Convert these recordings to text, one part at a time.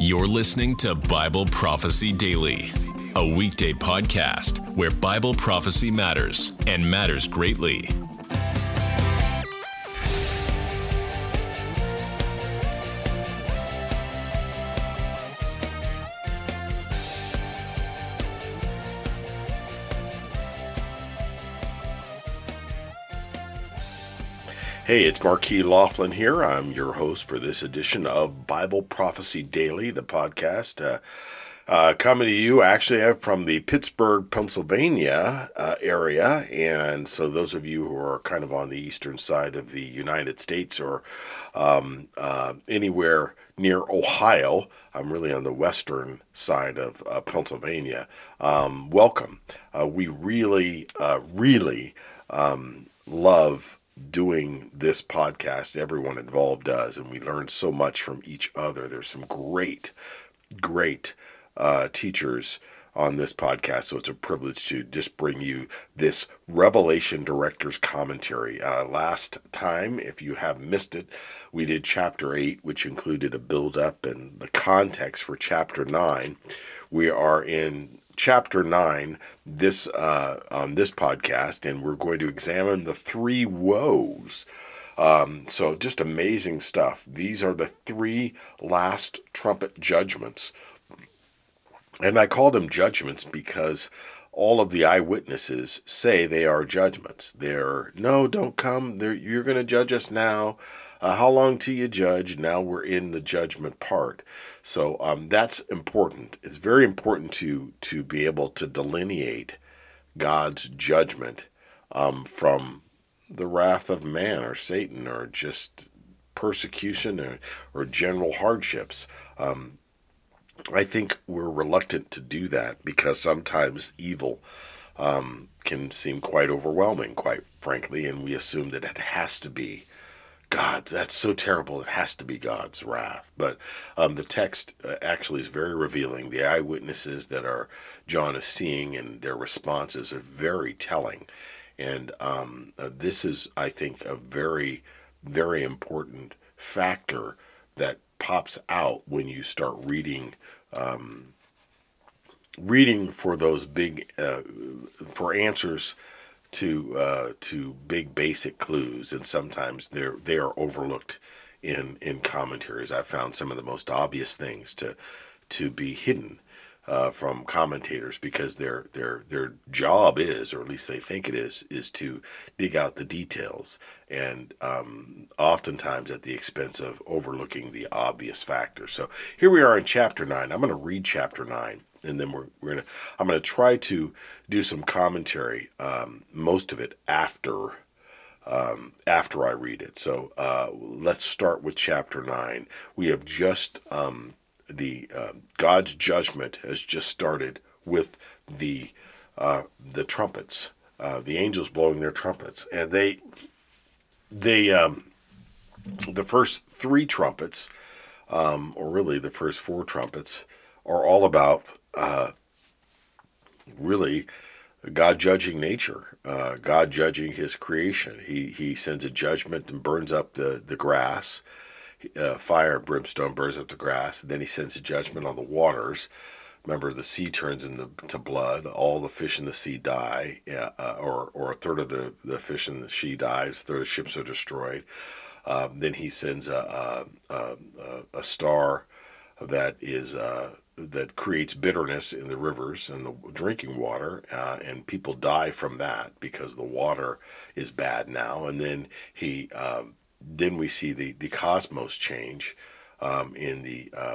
You're listening to Bible Prophecy Daily, a weekday podcast where Bible prophecy matters and matters greatly. Hey, it's Marquis Laughlin here. I'm your host for this edition of Bible Prophecy Daily, the podcast. Coming to you actually from the Pittsburgh, Pennsylvania area. And so those of you who are kind of on the eastern side of the United States or anywhere near Ohio, I'm really on the western side of Pennsylvania, welcome. We really love doing this podcast. Everyone involved does, and we learn so much from each other. There's some great teachers on this podcast, so it's a privilege to just bring you this Revelation Director's Commentary. Last time, if you have missed it, we did Chapter 8, which included a build-up and the context for Chapter 9. We are in Chapter 9 on this podcast, and we're going to examine the three woes. So just amazing stuff. These are the three last trumpet judgments. And I call them judgments because all of the eyewitnesses say they are judgments. No, don't come. You're going to judge us now. How long till you judge? Now we're in the judgment part. So that's important. It's very important to be able to delineate God's judgment from the wrath of man or Satan or just persecution or general hardships. I think we're reluctant to do that because sometimes evil can seem quite overwhelming, quite frankly, and we assume that it has to be God. That's so terrible. It has to be God's wrath. But the text actually is very revealing. The eyewitnesses that John is seeing and their responses are very telling. And this is, I think, a very, very important factor that pops out when you start reading for those big for answers to big basic clues, and sometimes they are overlooked in commentaries. I've found some of the most obvious things to be hidden from commentators because their job is, or at least they think it is to dig out the details, and oftentimes at the expense of overlooking the obvious factors. So here we are in chapter 9. I'm going to read chapter 9. And then I'm gonna try to do some commentary, most of it after I read it. So let's start with chapter 9. We have just God's judgment has just started with the trumpets, the angels blowing their trumpets, and they the first three trumpets, or really the first four trumpets, are all about really God judging nature, God judging his creation. He sends a judgment and burns up the grass. Fire and brimstone burns up the grass. And then he sends a judgment on the waters. Remember, the sea turns into blood. All the fish in the sea die, or a third of the fish in the sea dies. A third of the ships are destroyed. Then he sends a star that creates bitterness in the rivers and the drinking water, and people die from that because the water is bad now. And then then we see the cosmos change in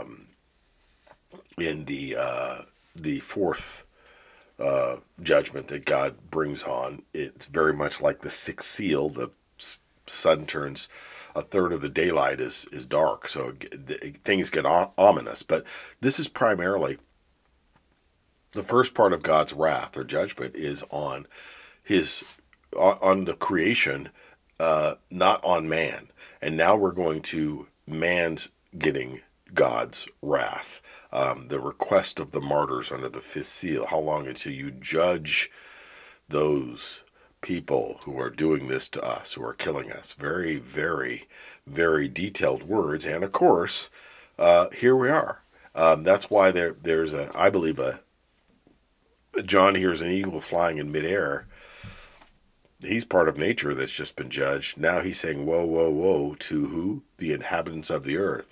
the fourth judgment that God brings on. It's very much like the sixth seal. The sun turns. A third of the daylight is dark, so things get ominous. But this is primarily the first part of God's wrath or judgment is on the creation, not on man. And now we're going to man's getting God's wrath. The request of the martyrs under the fifth seal. How long until you judge those people who are doing this to us, who are killing us? Very, very, very detailed words. And of course, here we are. That's why there's I believe John hears an eagle flying in midair. He's part of nature that's just been judged. Now he's saying, "Whoa, whoa, whoa!" To who? The inhabitants of the earth,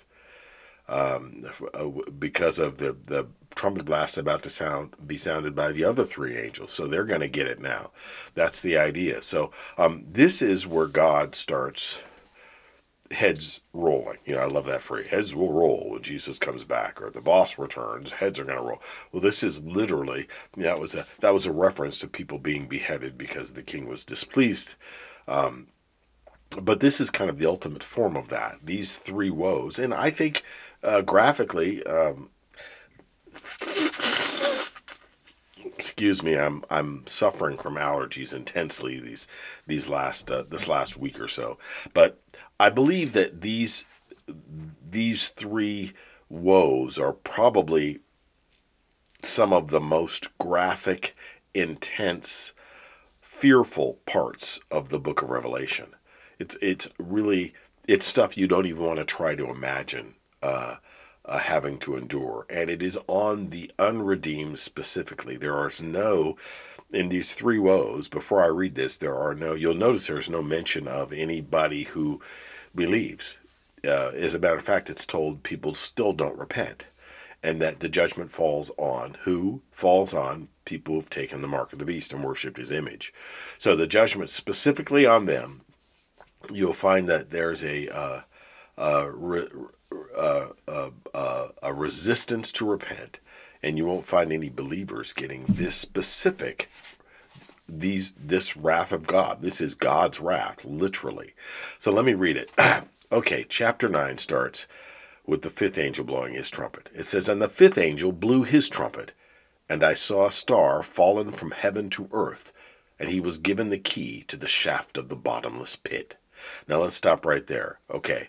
because of the trumpet blast about to be sounded by the other three angels. So they're going to get it now. That's the idea. So this is where God starts heads rolling. I love that phrase. Heads will roll when Jesus comes back, or the boss returns. Heads are going to roll. Well, this is literally that was a reference to people being beheaded because the king was displeased. But this is kind of the ultimate form of that. These three woes, and I think graphically. Excuse me, I'm suffering from allergies intensely this last week or so. But I believe that these three woes are probably some of the most graphic, intense, fearful parts of the book of Revelation. It's really stuff you don't even want to try to imagine having to endure, and it is on the unredeemed specifically. In these three woes, before I read this, you'll notice there's no mention of anybody who believes. As a matter of fact, it's told people still don't repent, and that the judgment falls on who? Falls on people who've taken the mark of the beast and worshipped his image. So the judgment specifically on them, you'll find that there's a resistance to repent, and you won't find any believers getting this specific, this wrath of God. This is God's wrath, literally. So let me read it. Okay, chapter 9 starts with the fifth angel blowing his trumpet. It says, "And the fifth angel blew his trumpet, and I saw a star fallen from heaven to earth, and he was given the key to the shaft of the bottomless pit." Now let's stop right there. Okay.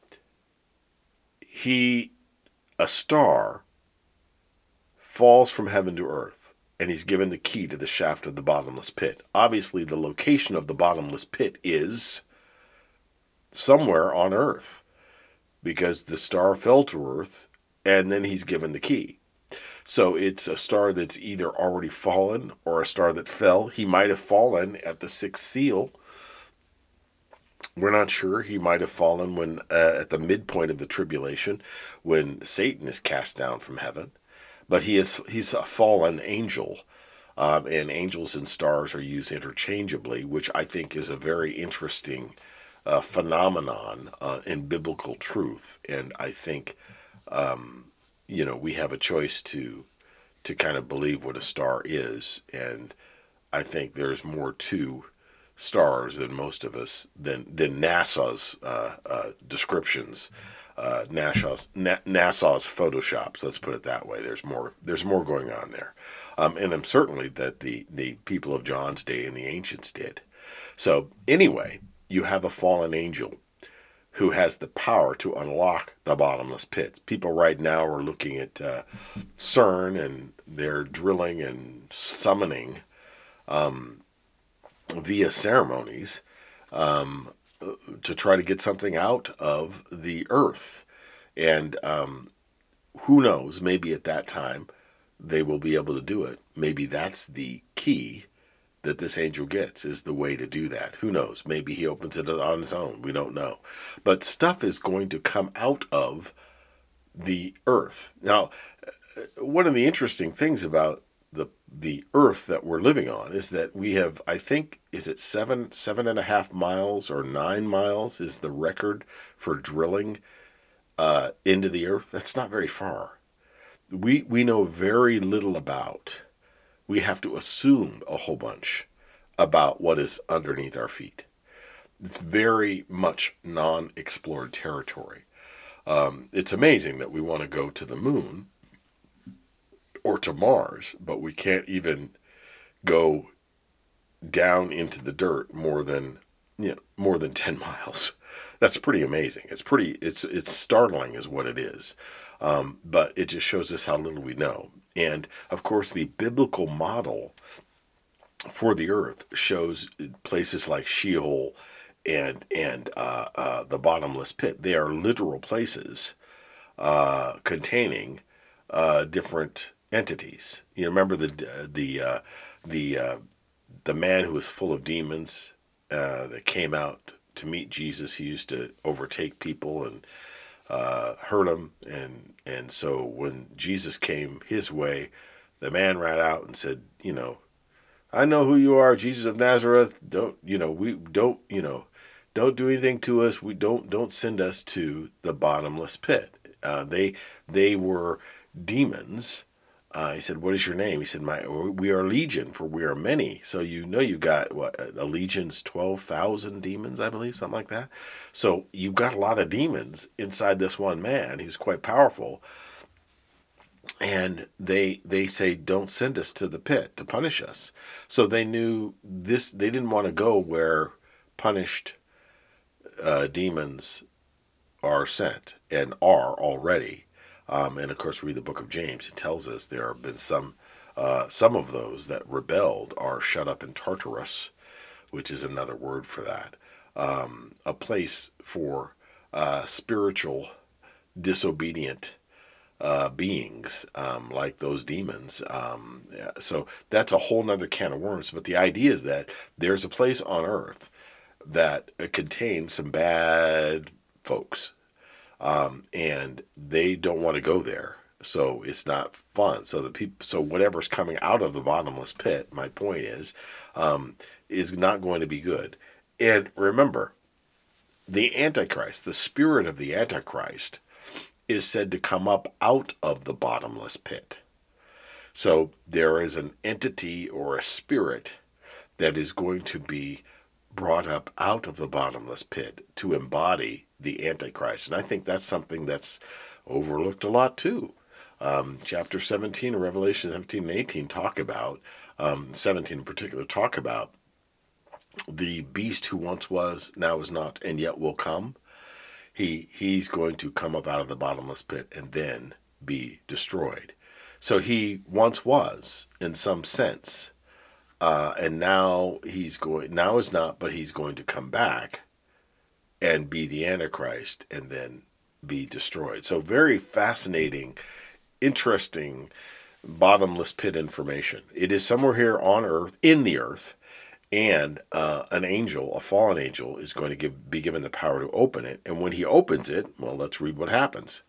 A star falls from heaven to earth, and he's given the key to the shaft of the bottomless pit. Obviously, the location of the bottomless pit is somewhere on earth, because the star fell to earth, and then he's given the key. So it's a star that's either already fallen or a star that fell. He might have fallen at the sixth seal. We're not sure. He might have fallen when at the midpoint of the tribulation, when Satan is cast down from heaven. But he's a fallen angel, and angels and stars are used interchangeably, which I think is a very interesting phenomenon in biblical truth. And I think we have a choice to kind of believe what a star is, and I think there's more to stars than most of us, than NASA's descriptions, NASA's photoshops. Let's put it that way. There's more going on there, and I'm certainly that the people of John's day and the ancients did. So anyway, you have a fallen angel who has the power to unlock the bottomless pits. People right now are looking at CERN, and they're drilling and summoning via ceremonies to try to get something out of the earth. And who knows, maybe at that time they will be able to do it. Maybe that's the key that this angel gets, is the way to do that. Who knows? Maybe he opens it on his own. We don't know. But stuff is going to come out of the earth. Now, one of the interesting things about the earth that we're living on is that we have, I think, is it 7.5 miles or 9 miles is the record for drilling into the earth? That's not very far. We know very little about. We have to assume a whole bunch about what is underneath our feet. It's very much non-explored territory. It's amazing that we want to go to the moon or to Mars, but we can't even go down into the dirt more than 10 miles. That's pretty amazing. It's startling is what it is. But it just shows us how little we know. And of course, the biblical model for the earth shows places like Sheol and the bottomless pit. They are literal places containing different entities. You remember the man who was full of demons that came out to meet Jesus. He used to overtake people and hurt them, and so when Jesus came his way, the man ran out and said, I know who you are, Jesus of Nazareth. Don't do anything to us. We don't send us to the bottomless pit. They were demons. He said, what is your name? He said, we are legion, for we are many. So you got, a legion's 12,000 demons, I believe, something like that. So you've got a lot of demons inside this one man. He was quite powerful. And they say, don't send us to the pit to punish us. So they knew this. They didn't want to go where punished demons are sent and are already. And of course, read the book of James. It tells us there have been some of those that rebelled are shut up in Tartarus, which is another word for that. A place for spiritual disobedient beings, like those demons. So that's a whole nother can of worms. But the idea is that there's a place on earth that contains some bad folks. And they don't want to go there, so it's not fun. So whatever's coming out of the bottomless pit, my point is not going to be good. And remember, the Antichrist, the spirit of the Antichrist, is said to come up out of the bottomless pit. So there is an entity or a spirit that is going to be brought up out of the bottomless pit to embody the Antichrist. And I think that's something that's overlooked a lot too. Chapter 17 of Revelation 17 and 18 talk about, 17 in particular, talk about the beast who once was, now is not, and yet will come. He's going to come up out of the bottomless pit and then be destroyed. So he once was, in some sense, and now is not, but he's going to come back and be the Antichrist and then be destroyed. So very fascinating, interesting, bottomless pit information. It is somewhere here on earth, in the earth, and an angel, a fallen angel, is going to be given the power to open it. And when he opens it, well, let's read what happens.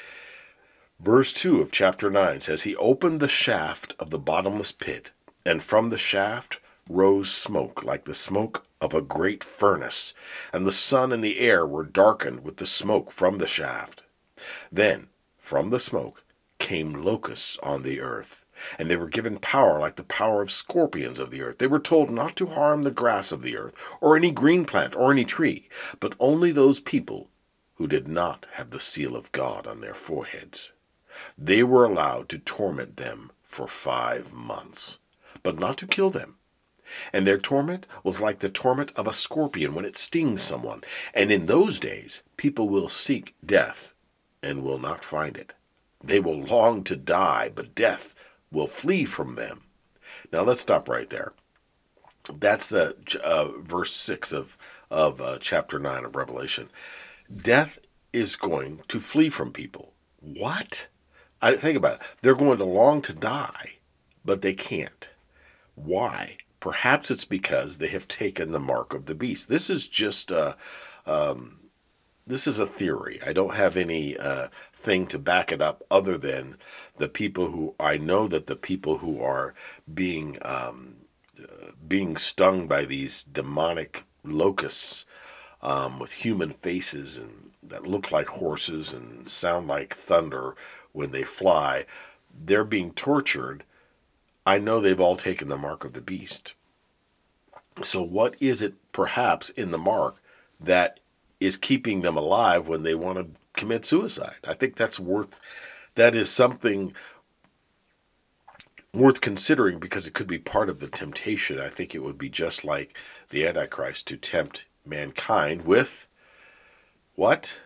Verse 2 of chapter 9 says, he opened the shaft of the bottomless pit, and from the shaft rose smoke like the smoke of a great furnace, and the sun and the air were darkened with the smoke from the shaft. Then from the smoke came locusts on the earth, and they were given power like the power of scorpions of the earth. They were told not to harm the grass of the earth, or any green plant, or any tree, but only those people who did not have the seal of God on their foreheads. They were allowed to torment them for 5 months, but not to kill them. And their torment was like the torment of a scorpion when it stings someone. And in those days, people will seek death and will not find it. They will long to die, but death will flee from them. Now let's stop right there. That's the verse 6 of chapter 9 of Revelation. Death is going to flee from people. What? Think about it. They're going to long to die, but they can't. Why? Perhaps it's because they have taken the mark of the beast. This is just this is a theory. I don't have any thing to back it up other than the people who are being stung by these demonic locusts with human faces and that look like horses and sound like thunder when they fly. They're being tortured. I know they've all taken the mark of the beast. So what is it perhaps in the mark that is keeping them alive when they want to commit suicide? I think that is something worth considering, because it could be part of the temptation. I think it would be just like the Antichrist to tempt mankind with what?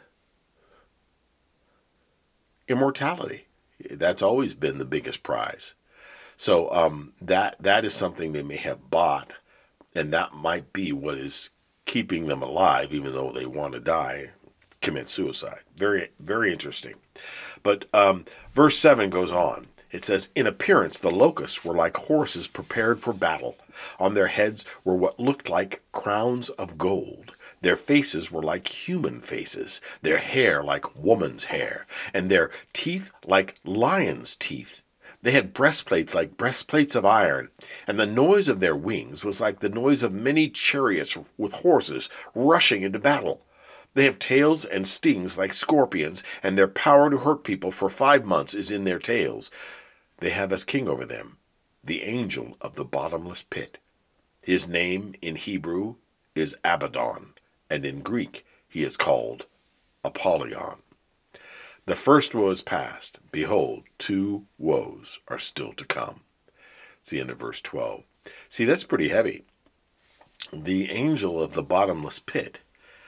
Immortality. That's always been the biggest prize. So that is something they may have bought, and that might be what is keeping them alive, even though they want to die, commit suicide. Very, very interesting. But verse 7 goes on. It says, in appearance, the locusts were like horses prepared for battle. On their heads were what looked like crowns of gold. Their faces were like human faces, their hair like woman's hair, and their teeth like lions' teeth. They had breastplates like breastplates of iron, and the noise of their wings was like the noise of many chariots with horses rushing into battle. They have tails and stings like scorpions, and their power to hurt people for 5 months is in their tails. They have as king over them the angel of the bottomless pit. His name in Hebrew is Abaddon, and in Greek he is called Apollyon. The first woe is past. Behold, 2 woes are still to come. It's the end of verse 12. See, that's pretty heavy. The angel of the bottomless pit.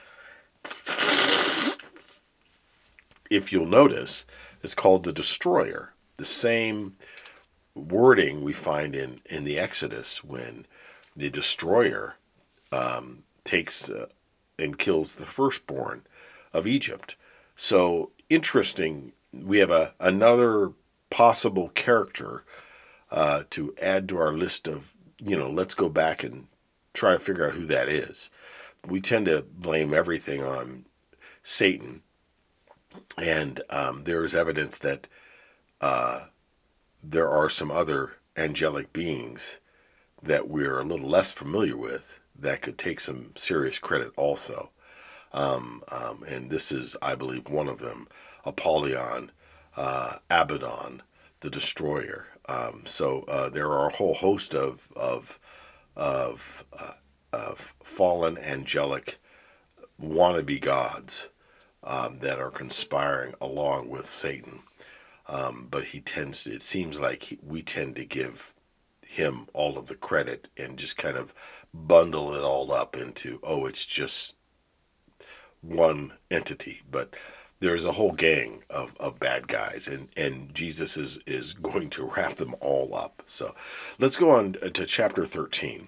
If you'll notice, it's called the destroyer. The same wording we find in the Exodus when the destroyer takes and kills the firstborn of Egypt. So interesting. We have another possible character to add to our list of, let's go back and try to figure out who that is. We tend to blame everything on Satan, and there is evidence that there are some other angelic beings that we're a little less familiar with that could take some serious credit also. And this is, I believe, one of them, Apollyon, Abaddon, the destroyer. So there are a whole host of fallen angelic wannabe gods that are conspiring along with Satan. But it seems like we tend to give him all of the credit and just kind of bundle it all up into, it's just one entity. But there's a whole gang of bad guys, and Jesus is going to wrap them all up. So let's go on to chapter 13.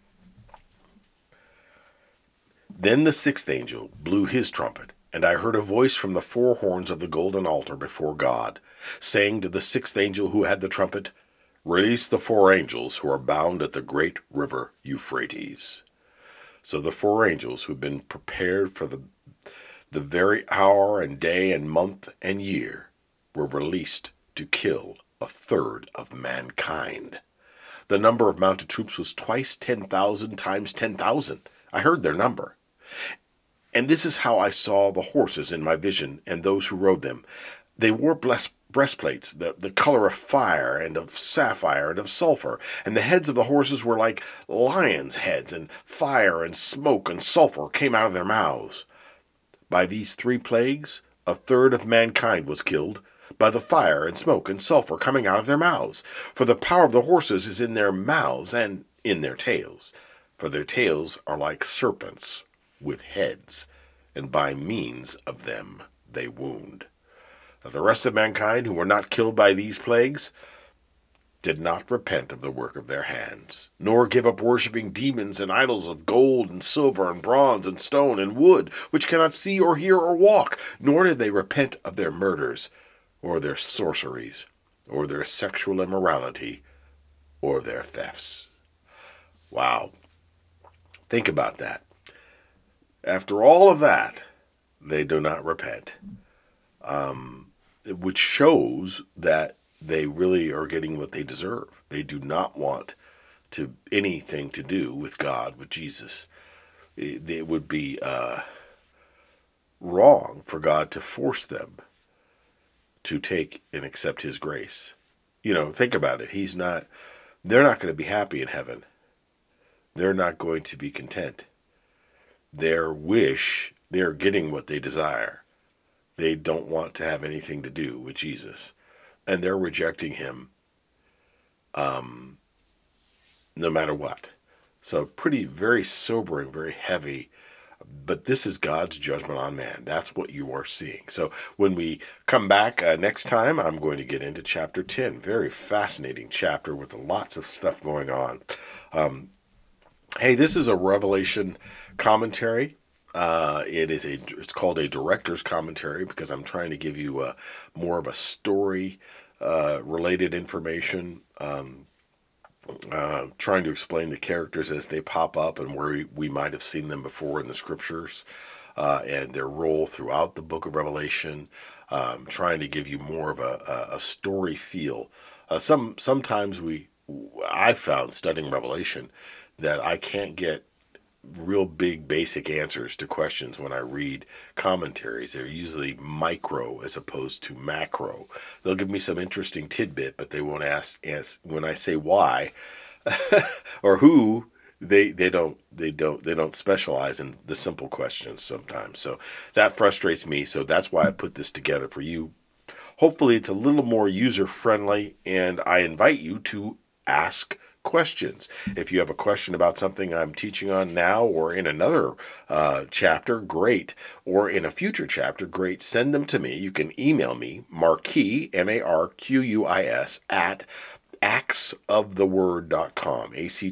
Then the 6th angel blew his trumpet, and I heard a voice from the 4 horns of the golden altar before God, saying to the 6th angel who had the trumpet, release the 4 angels who are bound at the great river Euphrates. So the 4 angels who've been prepared for the very hour and day and month and year were released to kill 1/3 of mankind. The number of mounted troops was twice 10,000 times 10,000. I heard their number. And this is how I saw the horses in my vision and those who rode them. They wore breastplates, the color of fire and of sapphire and of sulfur, and the heads of the horses were like lions' heads, and fire and smoke and sulfur came out of their mouths. By these 3 plagues, 1/3 of mankind was killed, by the fire and smoke and sulfur coming out of their mouths. For the power of the horses is in their mouths and in their tails. For their tails are like serpents with heads, and by means of them they wound. Now, the rest of mankind who were not killed by these plagues did not repent of the work of their hands, nor give up worshipping demons and idols of gold and silver and bronze and stone and wood, which cannot see or hear or walk, nor did they repent of their murders, or their sorceries, or their sexual immorality, or their thefts. Wow. Think about that. After all of that, they do not repent, which shows that they really are getting what they deserve. They do not want anything to do with God, with Jesus. It would be wrong for God to force them to take and accept his grace. Think about it. They're not going to be happy in heaven. They're not going to be content. They're getting what they desire. They don't want to have anything to do with Jesus. And they're rejecting him no matter what. So very sobering, very heavy. But this is God's judgment on man. That's what you are seeing. So when we come back next time, I'm going to get into chapter 10. Very fascinating chapter with lots of stuff going on. Hey, this is a Revelation commentary. It's called a director's commentary because I'm trying to give you more of a story related information. Trying to explain the characters as they pop up and where we might have seen them before in the scriptures, and their role throughout the book of Revelation. Trying to give you more of a story feel. Sometimes I've found studying Revelation that I can't get real big basic answers to questions when I read commentaries. They're usually micro as opposed to macro. They'll give me some interesting tidbit, but they won't ask when I say why or who. They don't specialize in the simple questions sometimes. So that frustrates me. So that's why I put this together for you. Hopefully it's a little more user friendly, and I invite you to ask questions. If you have a question about something I'm teaching on now or in another chapter, great. Or in a future chapter, great. Send them to me. You can email me, Marquis, MARQUIS, at actsoftheword.com,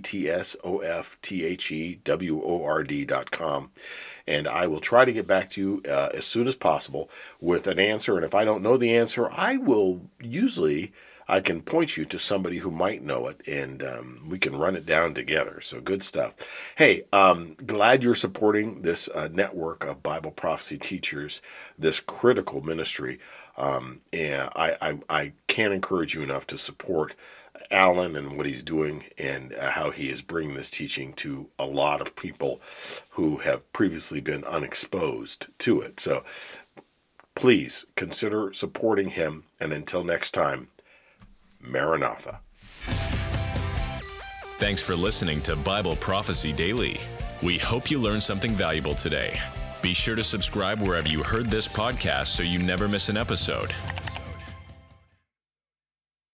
ACTSOFTHEWORD.com. And I will try to get back to you as soon as possible with an answer. And if I don't know the answer, I can point you to somebody who might know it, and we can run it down together. So good stuff. Hey, glad you're supporting this network of Bible prophecy teachers, this critical ministry. And I can't encourage you enough to support Alan and what he's doing, and how he is bringing this teaching to a lot of people who have previously been unexposed to it. So please consider supporting him. And until next time, Maranatha. Thanks for listening to Bible Prophecy Daily. We hope you learned something valuable today. Be sure to subscribe wherever you heard this podcast so you never miss an episode.